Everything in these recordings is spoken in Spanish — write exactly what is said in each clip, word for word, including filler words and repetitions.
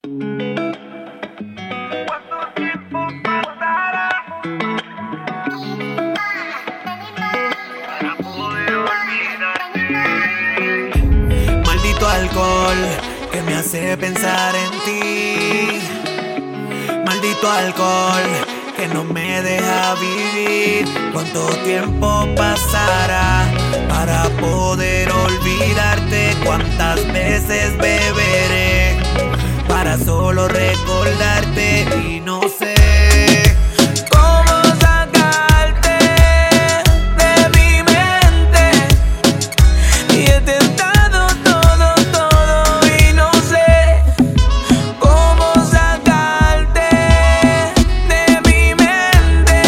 Maldito alcohol que me hace pensar en ti. Maldito alcohol que no me deja vivir. ¿Cuánto tiempo pasará para poder olvidarte? ¿Cuántas veces beberé para solo recordarte? Y no sé cómo sacarte de mi mente. Y he tentado todo, todo y no sé cómo sacarte de mi mente.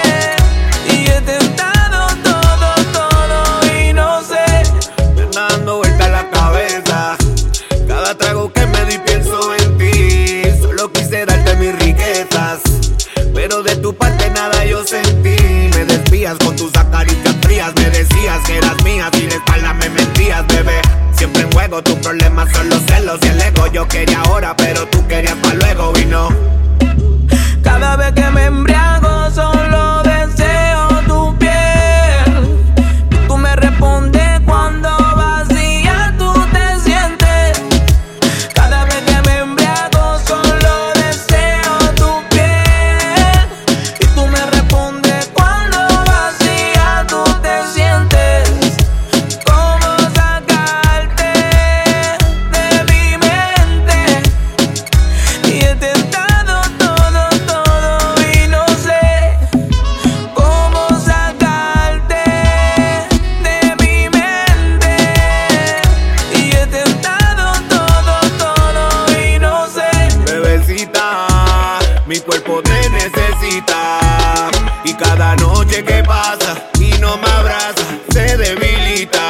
Y he tentado todo, todo y no sé. Me anda dando vuelta la cabeza cada trago que me di, pienso en ti. Solo quise darte mis riquezas, pero de tu parte nada yo sentí. Me desvías con tus acaricias frías. Me decías que eras mía, sin la espalda me mentías, bebé. Siempre en juego, tus problemas son los celos y el ego. Yo quería ahora, pero tú querías para luego y no. Cada vez que me embriago solo deseo tu piel. Tú me respondes cuando vacía tú te sientes. Cada vez que me embriago solo deseo tu piel. Y tú me respondes cuando vacía tú te sientes. ¿Cómo sacarte de mi mente? Y he tentado todo, todo y no sé cómo sacarte de mi mente. Y he tentado todo, todo y no sé. Bebecita, mi cuerpo te necesita. Y cada noche que pasa y no me abraza, se debilita.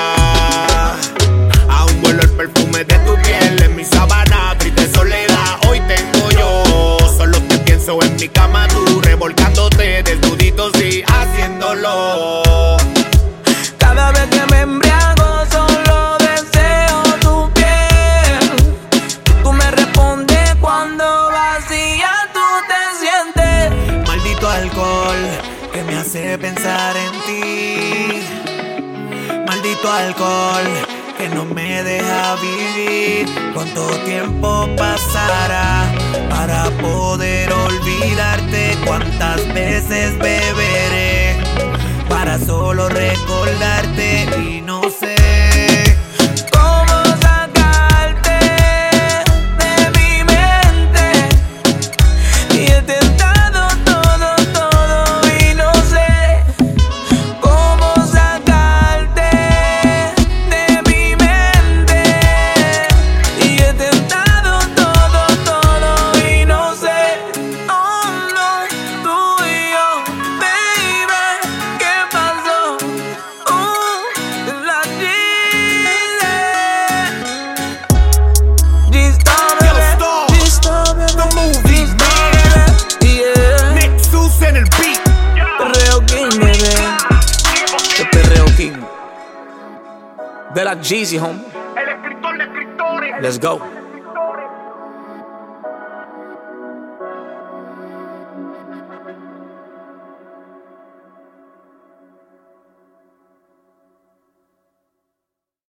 Aún vuelo el perfume de tu piel en mi sábana, triste soledad. Hoy tengo yo, solo te pienso en mi cama, tú revolcándote desnudito, sí, haciéndolo. Cada vez que me embriago solo deseo tu piel. Tú me respondes cuando vacía tú te sientes. Maldito alcohol que me hace pensar en ti. Maldito alcohol que no me deja vivir. ¿Cuánto tiempo pasará para poder olvidarte? ¿Cuántas veces beberé para solo recordarte? Y no sé cómo sacarte de mi mente. Y he tentado todo, todo y no sé cómo sacarte de mi mente. Y he tentado todo, todo y no sé. Oh no, tú y yo, baby, ¿qué pasó? Uh, la G, G-Star, Yo, bebé, Star, G-Star, bebé, the movie, G-Star, bebé, yeah. Nexus en el beat. Perreo King, bebé. El Perreo King. De la Jeezy, home. El escritor de escritores. Let's go.